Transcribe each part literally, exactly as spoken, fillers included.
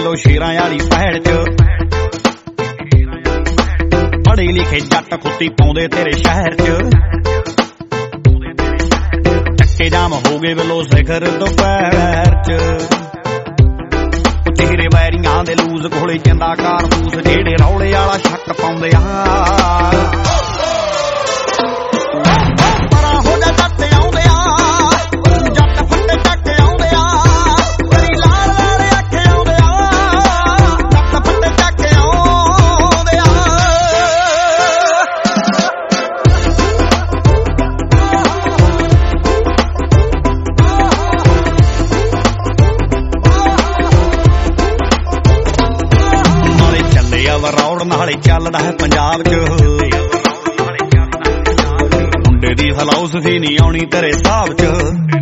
ਜਦੋਂ ਸ਼ੇਰਾਂ ਵਾਲੀ ਭੈੜ ਚ ਪੜ੍ਹੇ ਲਿਖੇ ਜੱਟ ਖੁੱਤੀ ਪਾਉਂਦੇ ਤੇਰੇ ਸ਼ਹਿਰ ਚ ਟੱਕੇ ਜਾਮ ਹੋ ਗਏ ਵੱਲੋਂ ਸਿਖਰ ਦੁਪਹਿਰ ਚ ਤੇਰੇ ਵੈਰੀਆਂ ਦੇ ਲੂਜ਼ ਕੋਲੇ ਚੰਦਾ ਕਾਰਤੂਸ ਜਿਹੜੇ ਰੌਲੇ ਵਾਲਾ ਛੱਕ ਪਾਉਂਦੇ ਆ ਰੌੜ ਨਾਲੇ ਚੱਲਦਾ ਹੈ ਪੰਜਾਬ ਚ ਮੁੰਡੇ ਦੀ ਫਲਾਸਫੀ ਨਹੀਂ ਆਉਣੀ ਤੇਰੇ ਹਿਸਾਬ ਚ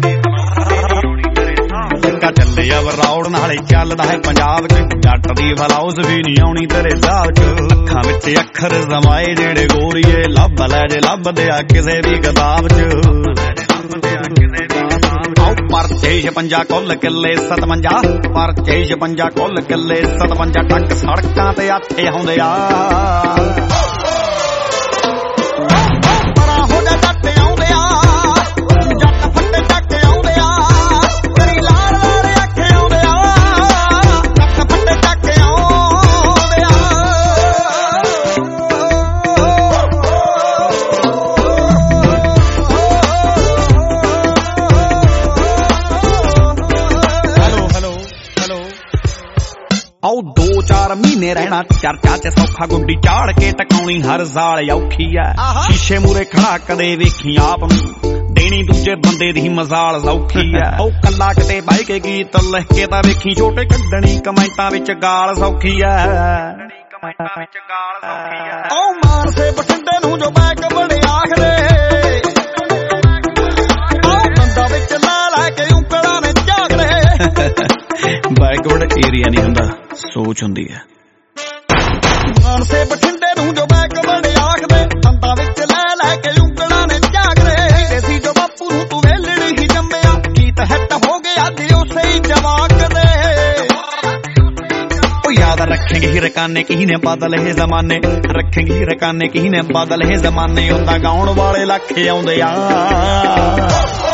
ਚੱਕਾ ਚੱਲੇ ਆ ਰੌੜ ਨਾਲੇ ਚੱਲਦਾ ਹੈ ਪੰਜਾਬ ਚ ਜੱਟ ਦੀ ਫਲਾਸਫੀ ਨਹੀਂ ਆਉਣੀ ਤੇਰੇ ਹਿਸਾਬ ਚ ਅੱਖਾਂ ਵਿੱਚ ਅੱਖਰ ਜਮਾਏ ਜਿਹੜੇ ਗੋਰੀਏ ਲੱਭ ਲੈ ਜੇ ਲੱਭਦੇ ਆ ਕਿਸੇ ਵੀ ਕਿਤਾਬ ਚ ਪਰਚੇ ਛਪੰਜਾ ਕੁੱਲ ਕਿੱਲੇ ਸਤਵੰਜਾ ਪਰਚੇ ਛਪੰਜਾ ਕੁੱਲ ਕਿੱਲੇ ਸਤਵੰਜਾ ਟੱਕ ਸੜਕਾਂ ਤੇ ਆਥੇ ਆਉਂਦੇ ਆ ਆਓ ਦੋ ਚਾਰ ਮਹੀਨੇ ਰਹਿਣਾ ਚਰਚਾ ਚ ਸੌਖਾ ਗੁੱਡੀ ਚਾੜ ਕੇ ਟਕਾਉਣੀ ਹਰ ਸਾਲ ਔਖੀ ਐ ਸ਼ੀਸ਼ੇ ਮੂਰੇ ਖੜਾ ਕਦੇ ਵੇਖੀ ਆਪ ਨੂੰ ਦੇਣੀ ਦੂਜੇ ਬੰਦੇ ਦੀ ਮਜ਼ਾਲ ਸੌਖੀ ਐ ਉਹ ਕੱਲਾ ਕਿਤੇ ਬਹਿ ਕੇ ਗੀਤ ਲਿਖ ਕੇ ਤਾਂ ਵੇਖੀ ਛੋਟੇ ਕੱਢਣੀ ਕਮੈਂਟਾਂ ਵਿੱਚ ਗਾਲ ਸੌਖੀ ਐ ਉਹ ਮਾਰ ਸੇ ਬਠਿੰਡੇ ਨੂੰ ਜੋ ਬੈਕ ਬੜੇ ਆਖਦੇ ਉਹ ਬੰਦਾ ਵਿੱਚ ਲਾ ਲੈ ਕੇ ਉਂਗਲਾਂ ਨੇ ਝਾਕਦੇ ਬੈਕਵਰਡ ਏਰੀਆ ਨਹੀਂ ਹੁੰਦਾ ਸੋਚ ਹੁੰਦੀ ਹੈ ਮਾਨਸੇ ਬਠਿੰਡੇ ਨੂੰ ਜੋ ਬੈਕਵਰਡ ਆਖਦੇ ਦੰਦਾਂ ਵਿੱਚ ਲੈ ਲੈ ਕੇ ਉਂਗਲਾਂ ਨੇ ਝਾਕਦੇ ਦੇਸੀ ਜੋ ਬਾਪੂ ਨੂੰ ਤੂੰ ਵੇਲੜੀ ਹੀ ਜੰਮਿਆ ਗੀਤ ਹਿੱਟ ਹੋ ਗਿਆ ਦਿਲ ਉਸੇ ਹੀ ਜਵਾਕ ਦੇ ਉਹ ਯਾਦ ਰੱਖेंगे ਹੀ ਰਕਾਨੇ ਕੀ ਨੇ ਬਦਲ ਇਹ ਜ਼ਮਾਨੇ ਰੱਖेंगे ਹੀ ਰਕਾਨੇ ਕੀ ਨੇ ਬਦਲ ਇਹ ਜ਼ਮਾਨੇ ਹੁੰਦਾ ਗਾਉਣ ਵਾਲੇ ਲੱਖ ਆਉਂਦੇ ਆ